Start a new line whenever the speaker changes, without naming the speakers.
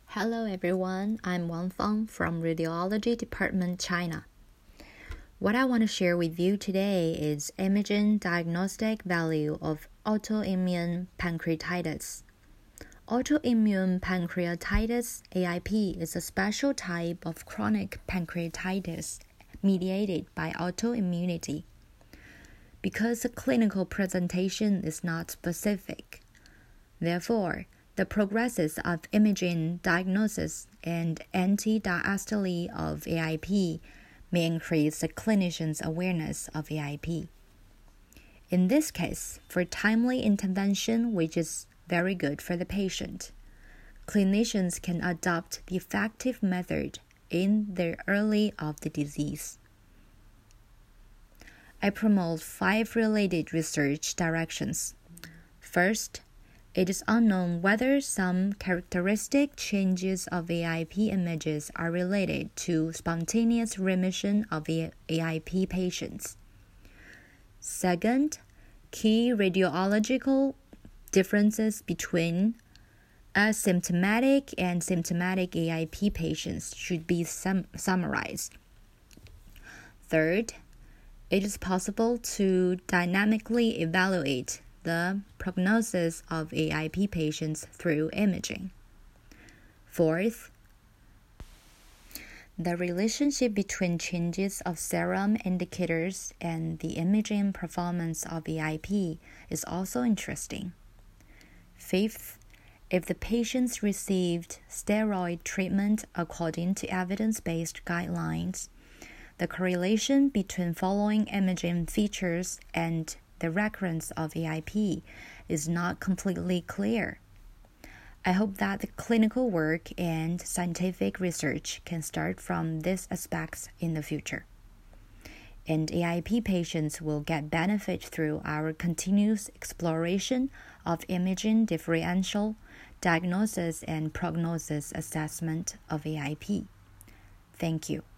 Hello everyone, I'm Wang Feng from Radiology Department, China. What I want to share with you today is imaging diagnostic value of autoimmune pancreatitis. Autoimmune pancreatitis, AIP, is a special type of chronic pancreatitis mediated by autoimmunity. Because the clinical presentation is not specific, therefore, the progresses of imaging diagnosis and anti-diastole of AIP may increase the clinician's awareness of AIP. In this case, for timely intervention, which is very good for the patient, clinicians can adopt the effective method in the early of the disease. I promote 5 related research directions. First, it is unknown whether some characteristic changes of AIP images are related to spontaneous remission of AIP patients. Second, key radiological differences between asymptomatic and symptomatic AIP patients should be summarized. Third, it is possible to dynamically evaluate the prognosis of AIP patients through imaging. Fourth, the relationship between changes of serum indicators and the imaging performance of AIP is also interesting. Fifth, if the patients received steroid treatment according to evidence-based guidelines, the correlation between following imaging features and the recurrence of AIP is not completely clear. I hope that the clinical work and scientific research can start from these aspects in the future. And AIP patients will get benefit through our continuous exploration of imaging differential diagnosis and prognosis assessment of AIP. Thank you.